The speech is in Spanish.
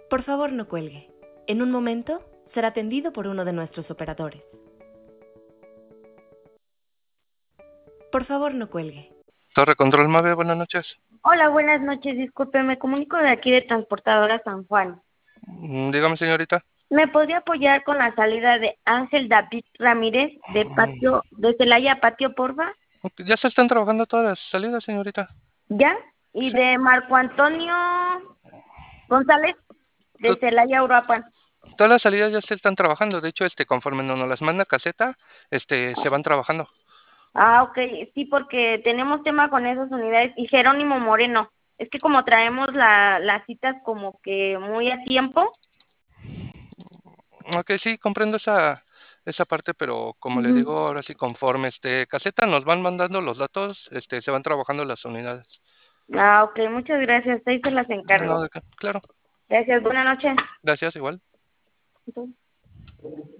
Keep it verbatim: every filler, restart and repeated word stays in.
Por favor, no cuelgue. En un momento será atendido por uno de nuestros operadores. Por favor, no cuelgue. Torre Control Mave, buenas noches. Hola, buenas noches. Disculpe, me comunico de aquí de Transportadora San Juan. Mm, Dígame, señorita. ¿Me podría apoyar con la salida de Ángel David Ramírez de Patio, de Celaya a Patio, porfa? Ok, ya se están trabajando todas las salidas, señorita. ¿Ya? Y Sí. de Marco Antonio González de To- Celaya a Uruapan. Todas las salidas ya se están trabajando. De hecho, este, conforme nos las manda caseta, este, se van trabajando. Ah, ok. Sí, porque tenemos tema con esas unidades. Y Jerónimo Moreno. Es que como traemos la, las citas como que muy a tiempo. Ok, sí, comprendo esa, esa parte, pero como le Ujú. digo, ahora sí, conforme este caseta nos van mandando los datos, este, se van trabajando las unidades. Ah, ok. Muchas gracias. Ahí se las No, encargo. de qué, claro. Gracias. Buenas noches. Gracias, igual.